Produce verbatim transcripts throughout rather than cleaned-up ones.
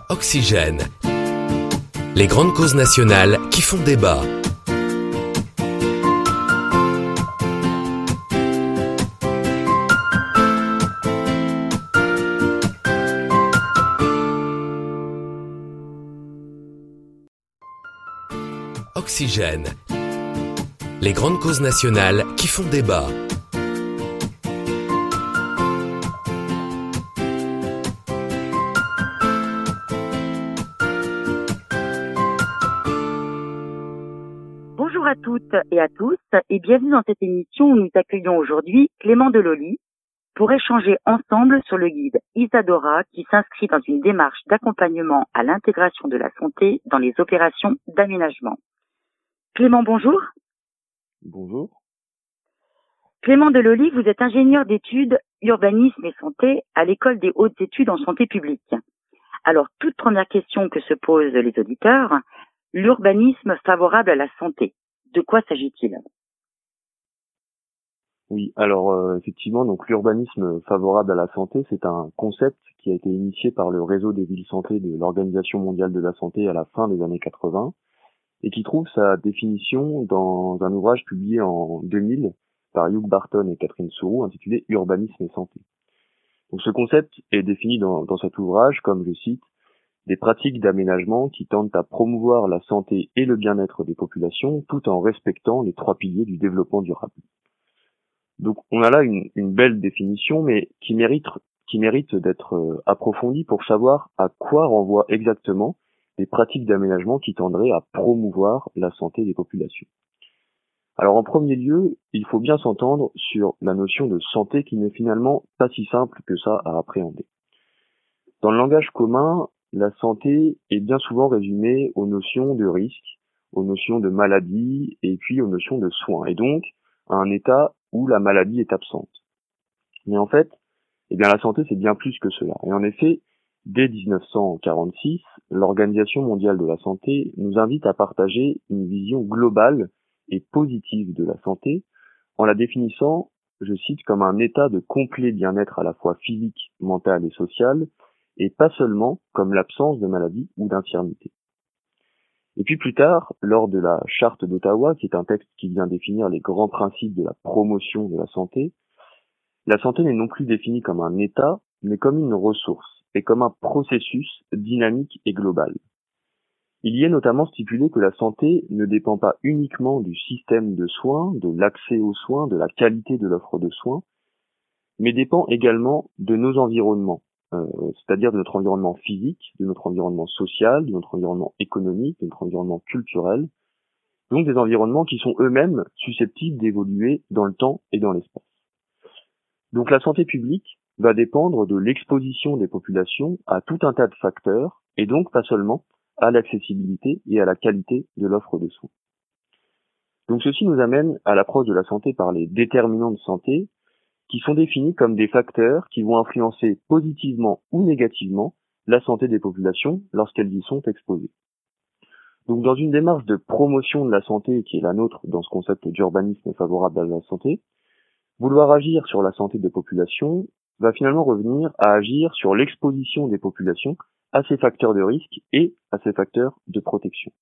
Oxygène. Les grandes causes nationales qui font débat. Oxygène. Les grandes causes nationales qui font débat. Bonjour à toutes et à tous et bienvenue dans cette émission où nous accueillons aujourd'hui Clément Deloli pour échanger ensemble sur le guide Isadora qui s'inscrit dans une démarche d'accompagnement à l'intégration de la santé dans les opérations d'aménagement. Clément, bonjour. Bonjour. Clément Deloli, vous êtes ingénieur d'études urbanisme et santé à l'école des hautes études en santé publique. Alors, toute première question que se posent les auditeurs, l'urbanisme favorable à la santé, de quoi s'agit-il ? Oui, alors euh, effectivement, donc l'urbanisme favorable à la santé, c'est un concept qui a été initié par le réseau des villes santé de l'Organisation mondiale de la santé à la fin des années quatre-vingts et qui trouve sa définition dans un ouvrage publié en deux mille par Hugh Barton et Catherine Sourou intitulé Urbanisme et santé. Donc ce concept est défini dans, dans cet ouvrage comme, je cite, des pratiques d'aménagement qui tentent à promouvoir la santé et le bien-être des populations tout en respectant les trois piliers du développement durable. Donc on a là une, une belle définition, mais qui mérite, qui mérite d'être euh, approfondie pour savoir à quoi renvoient exactement les pratiques d'aménagement qui tendraient à promouvoir la santé des populations. Alors en premier lieu, il faut bien s'entendre sur la notion de santé qui n'est finalement pas si simple que ça à appréhender. Dans le langage commun, la santé est bien souvent résumée aux notions de risque, aux notions de maladie et puis aux notions de soins, et donc à un état où la maladie est absente. Mais en fait, eh bien la santé c'est bien plus que cela. Et en effet, dès dix-neuf cent quarante-six, l'Organisation mondiale de la santé nous invite à partager une vision globale et positive de la santé en la définissant, je cite, comme un état de complet bien-être à la fois physique, mental et social, et pas seulement comme l'absence de maladie ou d'infirmité. Et puis plus tard, lors de la Charte d'Ottawa, qui est un texte qui vient définir les grands principes de la promotion de la santé, la santé n'est non plus définie comme un état, mais comme une ressource, et comme un processus dynamique et global. Il y est notamment stipulé que la santé ne dépend pas uniquement du système de soins, de l'accès aux soins, de la qualité de l'offre de soins, mais dépend également de nos environnements, euh, c'est-à-dire de notre environnement physique, de notre environnement social, de notre environnement économique, de notre environnement culturel, donc des environnements qui sont eux-mêmes susceptibles d'évoluer dans le temps et dans l'espace. Donc la santé publique va dépendre de l'exposition des populations à tout un tas de facteurs, et donc pas seulement à l'accessibilité et à la qualité de l'offre de soins. Donc ceci nous amène à l'approche de la santé par les déterminants de santé, qui sont définis comme des facteurs qui vont influencer positivement ou négativement la santé des populations lorsqu'elles y sont exposées. Donc dans une démarche de promotion de la santé qui est la nôtre dans ce concept d'urbanisme favorable à la santé, vouloir agir sur la santé des populations va finalement revenir à agir sur l'exposition des populations à ces facteurs de risque et à ces facteurs de protection.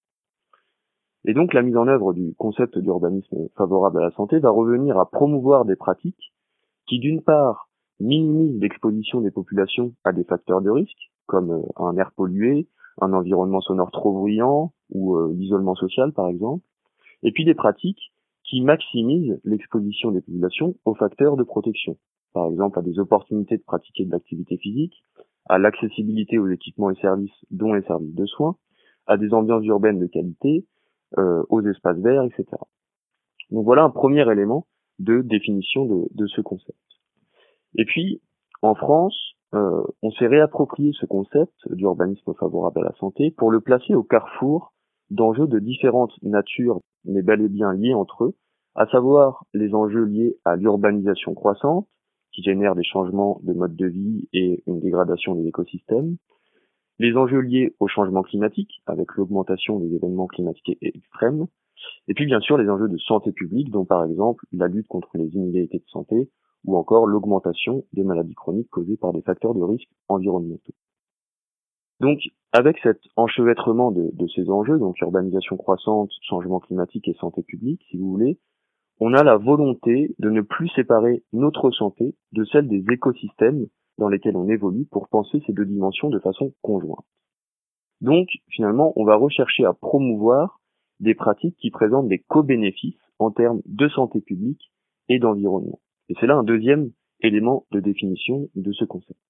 Et donc la mise en œuvre du concept d'urbanisme favorable à la santé va revenir à promouvoir des pratiques qui d'une part minimisent l'exposition des populations à des facteurs de risque, comme un air pollué, un environnement sonore trop bruyant ou euh, l'isolement social par exemple, et puis des pratiques qui maximisent l'exposition des populations aux facteurs de protection, par exemple à des opportunités de pratiquer de l'activité physique, à l'accessibilité aux équipements et services dont les services de soins, à des ambiances urbaines de qualité, euh, aux espaces verts, et cetera. Donc voilà un premier élément de définition de, de ce concept. Et puis, en France, euh, on s'est réapproprié ce concept d'urbanisme favorable à la santé pour le placer au carrefour d'enjeux de différentes natures, mais bel et bien liés entre eux, à savoir les enjeux liés à l'urbanisation croissante, qui génère des changements de mode de vie et une dégradation des écosystèmes, les enjeux liés au changement climatique, avec l'augmentation des événements climatiques extrêmes, et puis bien sûr les enjeux de santé publique, dont par exemple la lutte contre les inégalités de santé, ou encore l'augmentation des maladies chroniques causées par des facteurs de risque environnementaux. Donc, Avec cet enchevêtrement de, de ces enjeux, donc urbanisation croissante, changement climatique et santé publique, si vous voulez, on a la volonté de ne plus séparer notre santé de celle des écosystèmes dans lesquels on évolue pour penser ces deux dimensions de façon conjointe. Donc, finalement, on va rechercher à promouvoir des pratiques qui présentent des co-bénéfices en termes de santé publique et d'environnement. Et c'est là un deuxième élément de définition de ce concept.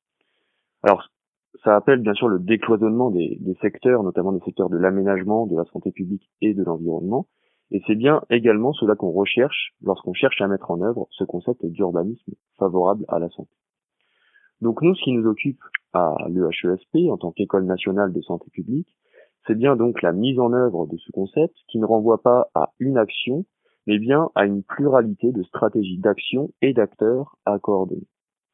Alors, ça appelle bien sûr le décloisonnement des, des secteurs, notamment des secteurs de l'aménagement, de la santé publique et de l'environnement. Et c'est bien également cela qu'on recherche lorsqu'on cherche à mettre en œuvre ce concept d'urbanisme favorable à la santé. Donc nous, ce qui nous occupe à l'E H E S P en tant qu'École nationale de santé publique, c'est bien donc la mise en œuvre de ce concept qui ne renvoie pas à une action, mais bien à une pluralité de stratégies d'action et d'acteurs à coordonner.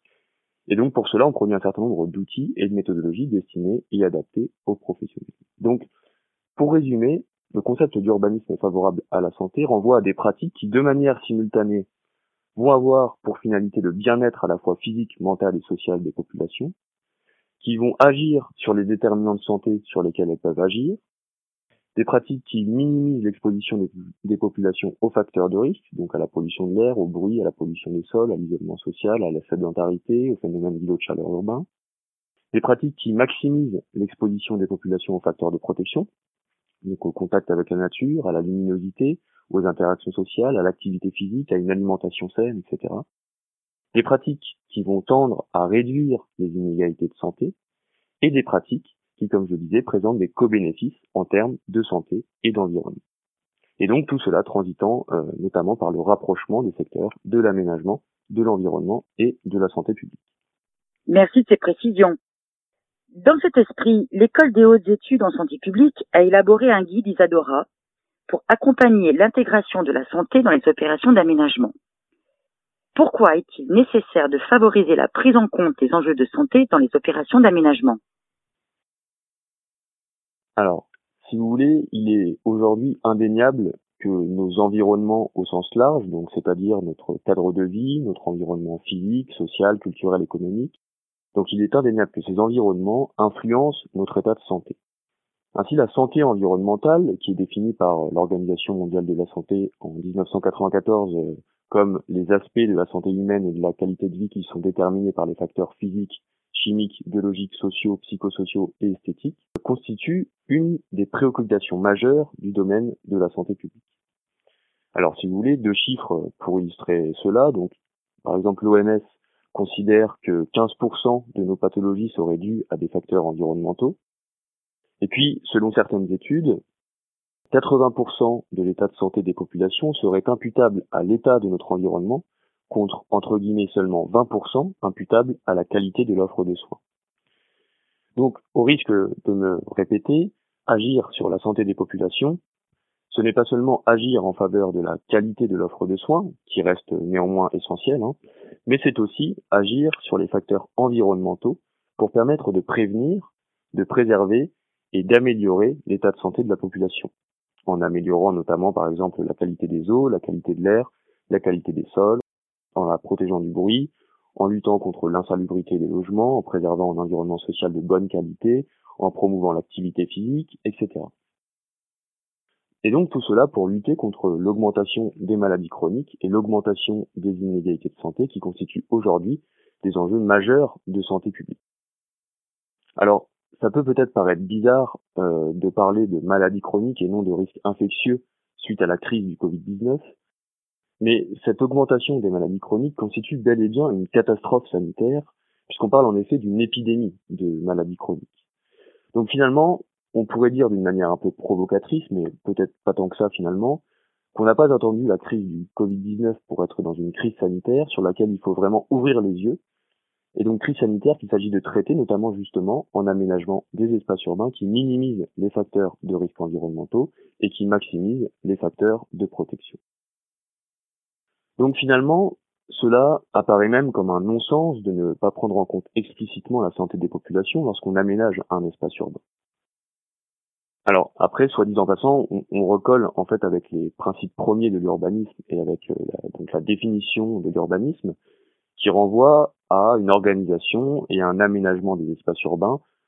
Et donc pour cela, on produit un certain nombre d'outils et de méthodologies destinés et adaptés aux professionnels. Donc, pour résumer, le concept d'urbanisme favorable à la santé renvoie à des pratiques qui, de manière simultanée, vont avoir pour finalité le bien-être à la fois physique, mental et social des populations, qui vont agir sur les déterminants de santé sur lesquels elles peuvent agir, des pratiques qui minimisent l'exposition des, des populations aux facteurs de risque, donc à la pollution de l'air, au bruit, à la pollution des sols, à l'isolement social, à la sédentarité, au phénomène d'îlots de chaleur urbain, des pratiques qui maximisent l'exposition des populations aux facteurs de protection, donc au contact avec la nature, à la luminosité, aux interactions sociales, à l'activité physique, à une alimentation saine, et cetera. Des pratiques qui vont tendre à réduire les inégalités de santé, et des pratiques qui, comme je disais, présentent des co-bénéfices en termes de santé et d'environnement. Et donc tout cela transitant euh, notamment par le rapprochement des secteurs de l'aménagement, de l'environnement et de la santé publique. Merci de ces précisions. Dans cet esprit, l'École des hautes études en santé publique a élaboré un guide Isadora pour accompagner l'intégration de la santé dans les opérations d'aménagement. Pourquoi est-il nécessaire de favoriser la prise en compte des enjeux de santé dans les opérations d'aménagement ? Alors, si vous voulez, il est aujourd'hui indéniable que nos environnements au sens large, donc c'est-à-dire notre cadre de vie, notre environnement physique, social, culturel, économique, donc il est indéniable que ces environnements influencent notre état de santé. Ainsi, la santé environnementale, qui est définie par l'Organisation mondiale de la santé en dix-neuf cent quatre-vingt-quatorze euh, comme les aspects de la santé humaine et de la qualité de vie qui sont déterminés par les facteurs physiques, chimiques, biologiques, sociaux, psychosociaux et esthétiques, constitue une des préoccupations majeures du domaine de la santé publique. Alors, si vous voulez, deux chiffres pour illustrer cela. Donc, par exemple, l'O M S considère que quinze pour cent de nos pathologies seraient dues à des facteurs environnementaux. Et puis, selon certaines études, quatre-vingts pour cent de l'état de santé des populations serait imputable à l'état de notre environnement, contre, entre guillemets, seulement vingt pour cent imputable à la qualité de l'offre de soins. Donc, au risque de me répéter, agir sur la santé des populations, ce n'est pas seulement agir en faveur de la qualité de l'offre de soins, qui reste néanmoins essentielle, hein, mais c'est aussi agir sur les facteurs environnementaux pour permettre de prévenir, de préserver et d'améliorer l'état de santé de la population, en améliorant notamment par exemple la qualité des eaux, la qualité de l'air, la qualité des sols, en la protégeant du bruit, en luttant contre l'insalubrité des logements, en préservant un environnement social de bonne qualité, en promouvant l'activité physique, et cetera. Et donc tout cela pour lutter contre l'augmentation des maladies chroniques et l'augmentation des inégalités de santé qui constituent aujourd'hui des enjeux majeurs de santé publique. Alors, ça peut peut-être paraître bizarre euh, de parler de maladies chroniques et non de risques infectieux suite à la crise du covid dix-neuf, mais cette augmentation des maladies chroniques constitue bel et bien une catastrophe sanitaire, puisqu'on parle en effet d'une épidémie de maladies chroniques. Donc finalement, on pourrait dire d'une manière un peu provocatrice, mais peut-être pas tant que ça finalement, qu'on n'a pas attendu la crise du covid dix-neuf pour être dans une crise sanitaire sur laquelle il faut vraiment ouvrir les yeux, et donc crise sanitaire qu'il s'agit de traiter notamment justement en aménagement des espaces urbains qui minimisent les facteurs de risques environnementaux et qui maximisent les facteurs de protection. Donc finalement, cela apparaît même comme un non-sens de ne pas prendre en compte explicitement la santé des populations lorsqu'on aménage un espace urbain. Alors après, soit dit en passant, on, on recolle en fait avec les principes premiers de l'urbanisme et avec euh, la, donc la définition de l'urbanisme qui renvoie à une organisation et un aménagement des espaces urbains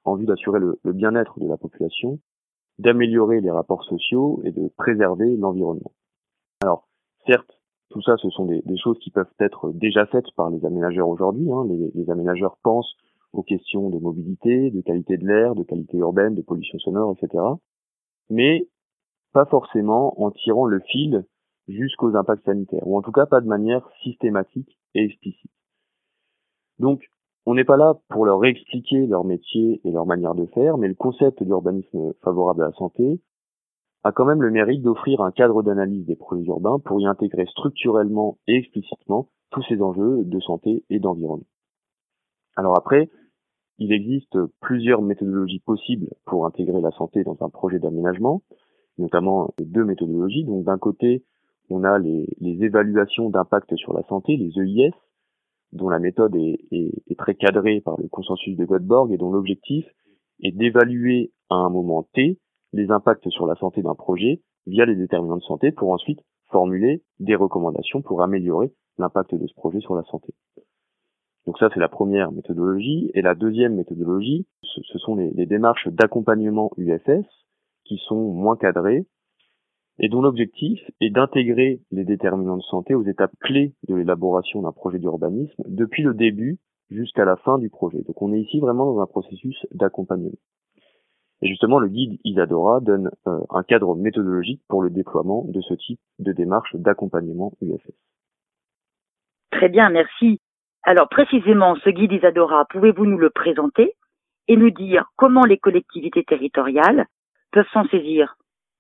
en vue d'assurer le, le bien-être de la population, d'améliorer les rapports sociaux et de préserver l'environnement. Alors, certes, tout ça, ce sont des, des choses qui peuvent être déjà faites par les aménageurs aujourd'hui. Hein. Les, les aménageurs pensent aux questions de mobilité, de qualité de l'air, de qualité urbaine, de pollution sonore, et cetera. Mais pas forcément en tirant le fil jusqu'aux impacts sanitaires, ou en tout cas pas de manière systématique et explicite. Donc, on n'est pas là pour leur expliquer leur métier et leur manière de faire, mais le concept d'urbanisme favorable à la santé a quand même le mérite d'offrir un cadre d'analyse des projets urbains pour y intégrer structurellement et explicitement tous ces enjeux de santé et d'environnement. Alors après, il existe plusieurs méthodologies possibles pour intégrer la santé dans un projet d'aménagement, notamment deux méthodologies. Donc d'un côté, on a les, les évaluations d'impact sur la santé, les E I S, dont la méthode est, est, est très cadrée par le consensus de Göteborg et dont l'objectif est d'évaluer à un moment T les impacts sur la santé d'un projet via les déterminants de santé pour ensuite formuler des recommandations pour améliorer l'impact de ce projet sur la santé. Donc ça, c'est la première méthodologie. Et la deuxième méthodologie, ce, ce sont les, les démarches d'accompagnement U F S qui sont moins cadrées et dont l'objectif est d'intégrer les déterminants de santé aux étapes clés de l'élaboration d'un projet d'urbanisme depuis le début jusqu'à la fin du projet. Donc on est ici vraiment dans un processus d'accompagnement. Et justement, le guide Isadora donne euh, un cadre méthodologique pour le déploiement de ce type de démarche d'accompagnement U F S. Très bien, merci. Alors précisément, ce guide Isadora, pouvez-vous nous le présenter et nous dire comment les collectivités territoriales peuvent s'en saisir?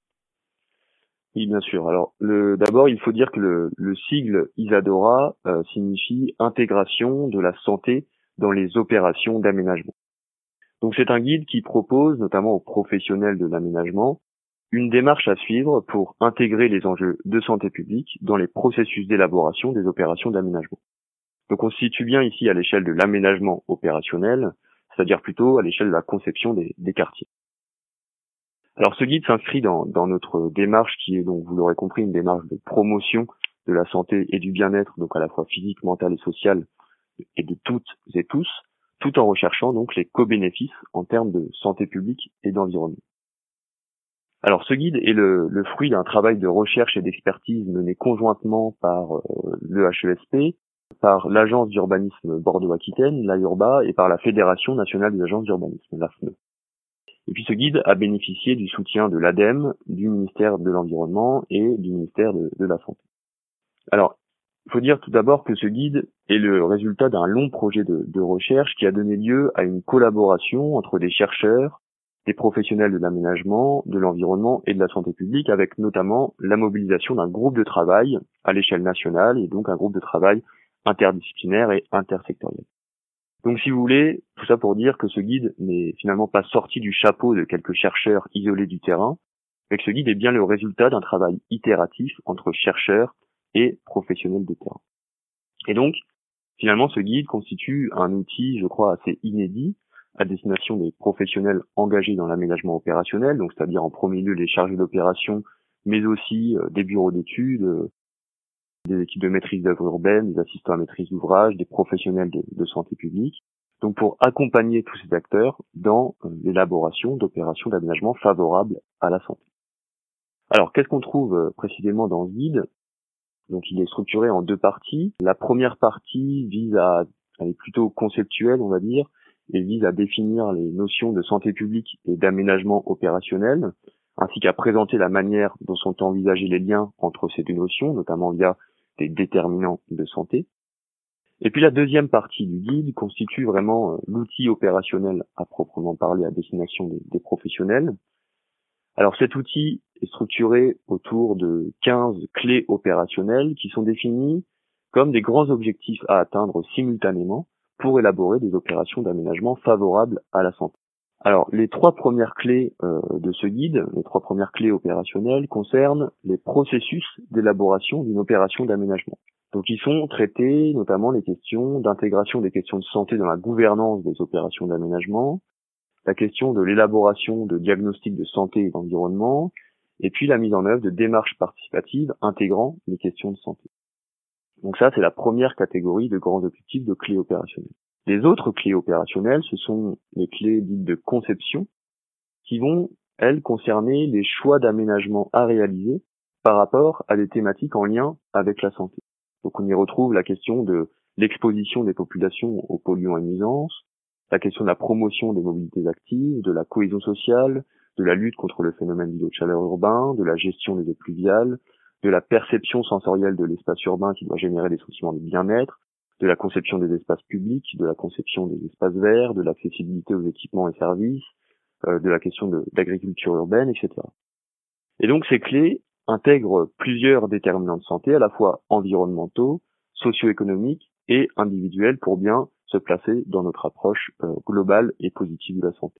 Oui, bien sûr. Alors, le, d'abord, il faut dire que le, le sigle Isadora euh, signifie intégration de la santé dans les opérations d'aménagement. Donc, c'est un guide qui propose, notamment aux professionnels de l'aménagement, une démarche à suivre pour intégrer les enjeux de santé publique dans les processus d'élaboration des opérations d'aménagement. Donc, on se situe bien ici à l'échelle de l'aménagement opérationnel, c'est-à-dire plutôt à l'échelle de la conception des, des quartiers. Alors ce guide s'inscrit dans, dans notre démarche qui est donc, vous l'aurez compris, une démarche de promotion de la santé et du bien-être, donc à la fois physique, mentale et sociale, et de toutes et tous, tout en recherchant donc les co-bénéfices en termes de santé publique et d'environnement. Alors ce guide est le, le fruit d'un travail de recherche et d'expertise mené conjointement par euh, le H E S P, par l'Agence d'urbanisme Bordeaux-Aquitaine, l'A U R B A, et par la Fédération nationale des agences d'urbanisme, l'A F N E. Et puis ce guide a bénéficié du soutien de l'A D E M, du ministère de l'Environnement et du ministère de, de la Santé. Alors, il faut dire tout d'abord que ce guide est le résultat d'un long projet de, de recherche qui a donné lieu à une collaboration entre des chercheurs, des professionnels de l'aménagement, de l'environnement et de la santé publique, avec notamment la mobilisation d'un groupe de travail à l'échelle nationale et donc un groupe de travail interdisciplinaire et intersectoriel. Donc si vous voulez, tout ça pour dire que ce guide n'est finalement pas sorti du chapeau de quelques chercheurs isolés du terrain, mais que ce guide est bien le résultat d'un travail itératif entre chercheurs et professionnels de terrain. Et donc, finalement, ce guide constitue un outil, je crois, assez inédit à destination des professionnels engagés dans l'aménagement opérationnel, donc c'est-à-dire en premier lieu les chargés d'opération, mais aussi euh, des bureaux d'études, euh, des équipes de maîtrise d'œuvre urbaine, des assistants à maîtrise d'ouvrage, des professionnels de, de santé publique, donc pour accompagner tous ces acteurs dans euh, l'élaboration d'opérations d'aménagement favorables à la santé. Alors, qu'est-ce qu'on trouve euh, précisément dans ce guide ? Donc, il est structuré en deux parties. La première partie vise à, elle est plutôt conceptuelle, on va dire, et vise à définir les notions de santé publique et d'aménagement opérationnel, ainsi qu'à présenter la manière dont sont envisagés les liens entre ces deux notions, notamment via des déterminants de santé. Et puis la deuxième partie du guide constitue vraiment l'outil opérationnel à proprement parler à destination des, des professionnels. Alors cet outil est structuré autour de quinze clés opérationnelles qui sont définies comme des grands objectifs à atteindre simultanément pour élaborer des opérations d'aménagement favorables à la santé. Alors, les trois premières clés euh, de ce guide, les trois premières clés opérationnelles concernent les processus d'élaboration d'une opération d'aménagement. Donc, ils sont traités notamment les questions d'intégration des questions de santé dans la gouvernance des opérations d'aménagement, la question de l'élaboration de diagnostics de santé et d'environnement, et puis la mise en œuvre de démarches participatives intégrant les questions de santé. Donc ça, c'est la première catégorie de grands objectifs de clés opérationnelles. Les autres clés opérationnelles, ce sont les clés dites de conception, qui vont, elles, concerner les choix d'aménagement à réaliser par rapport à des thématiques en lien avec la santé. Donc on y retrouve la question de l'exposition des populations aux polluants et nuisances, la question de la promotion des mobilités actives, de la cohésion sociale, de la lutte contre le phénomène d'îlots de chaleur urbain, de la gestion des eaux pluviales, de la perception sensorielle de l'espace urbain qui doit générer des sentiments de bien-être, de la conception des espaces publics, de la conception des espaces verts, de l'accessibilité aux équipements et services, euh, de la question de, d'agriculture urbaine, et cetera. Et donc ces clés intègrent plusieurs déterminants de santé, à la fois environnementaux, socio-économiques et individuels, pour bien se placer dans notre approche euh, globale et positive de la santé.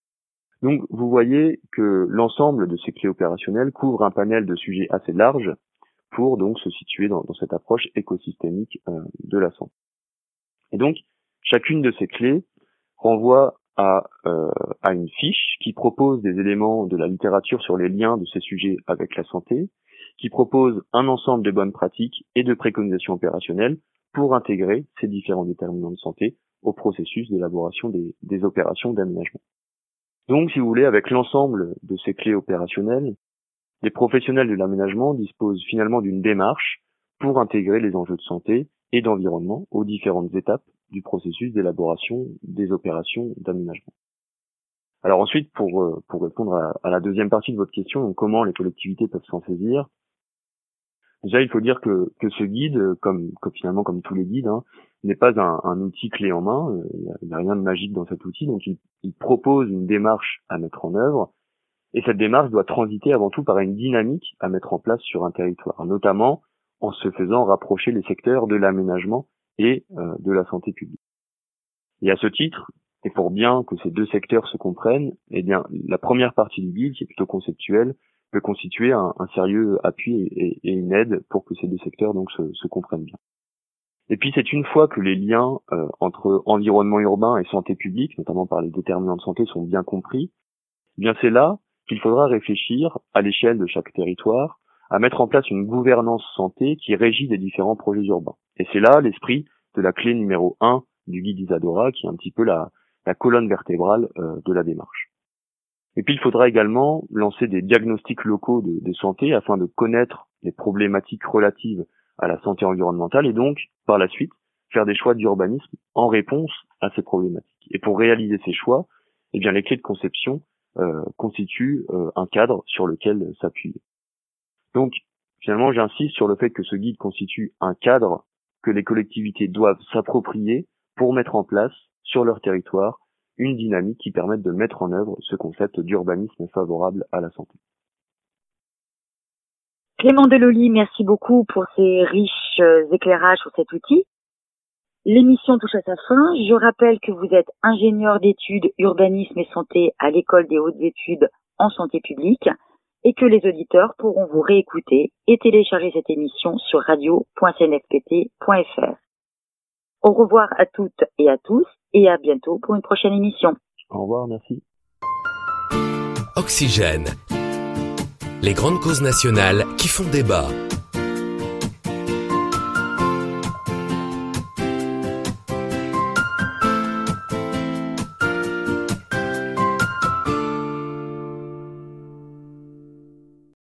Donc vous voyez que l'ensemble de ces clés opérationnelles couvre un panel de sujets assez large pour donc se situer dans, dans cette approche écosystémique euh, de la santé. Et donc chacune de ces clés renvoie à, euh, à une fiche qui propose des éléments de la littérature sur les liens de ces sujets avec la santé, qui propose un ensemble de bonnes pratiques et de préconisations opérationnelles pour intégrer ces différents déterminants de santé au processus d'élaboration des, des opérations d'aménagement. Donc, si vous voulez, avec l'ensemble de ces clés opérationnelles, les professionnels de l'aménagement disposent finalement d'une démarche pour intégrer les enjeux de santé et d'environnement aux différentes étapes du processus d'élaboration des opérations d'aménagement. Alors ensuite, pour, pour répondre à, à la deuxième partie de votre question, donc comment les collectivités peuvent s'en saisir, déjà il faut dire que, que ce guide, comme, comme finalement comme tous les guides, hein, n'est pas un, un outil clé en main, il n'y a, a rien de magique dans cet outil, donc il, il propose une démarche à mettre en œuvre, et cette démarche doit transiter avant tout par une dynamique à mettre en place sur un territoire, notamment en se faisant rapprocher les secteurs de l'aménagement et euh, de la santé publique. Et à ce titre, et pour bien que ces deux secteurs se comprennent, eh bien la première partie du guide, qui est plutôt conceptuelle, peut constituer un, un sérieux appui et, et une aide pour que ces deux secteurs donc se, se comprennent bien. Et puis c'est une fois que les liens euh, entre environnement urbain et santé publique, notamment par les déterminants de santé, sont bien compris, eh bien c'est là qu'il faudra réfléchir à l'échelle de chaque territoire à mettre en place une gouvernance santé qui régit les différents projets urbains. Et c'est là l'esprit de la clé numéro un du guide Isadora, qui est un petit peu la, la colonne vertébrale euh, de la démarche. Et puis il faudra également lancer des diagnostics locaux de, de santé afin de connaître les problématiques relatives à la santé environnementale et donc, par la suite, faire des choix d'urbanisme en réponse à ces problématiques. Et pour réaliser ces choix, eh bien les clés de conception euh, constituent euh, un cadre sur lequel s'appuyer. Donc, finalement, j'insiste sur le fait que ce guide constitue un cadre que les collectivités doivent s'approprier pour mettre en place, sur leur territoire, une dynamique qui permette de mettre en œuvre ce concept d'urbanisme favorable à la santé. Clément Deloli, merci beaucoup pour ces riches éclairages sur cet outil. L'émission touche à sa fin. Je rappelle que vous êtes ingénieur d'études urbanisme et santé à l'École des hautes études en santé publique et que les auditeurs pourront vous réécouter et télécharger cette émission sur radio point c n f p t point f r. Au revoir à toutes et à tous et à bientôt pour une prochaine émission. Au revoir, merci. Oxygène. Les grandes causes nationales qui font débat.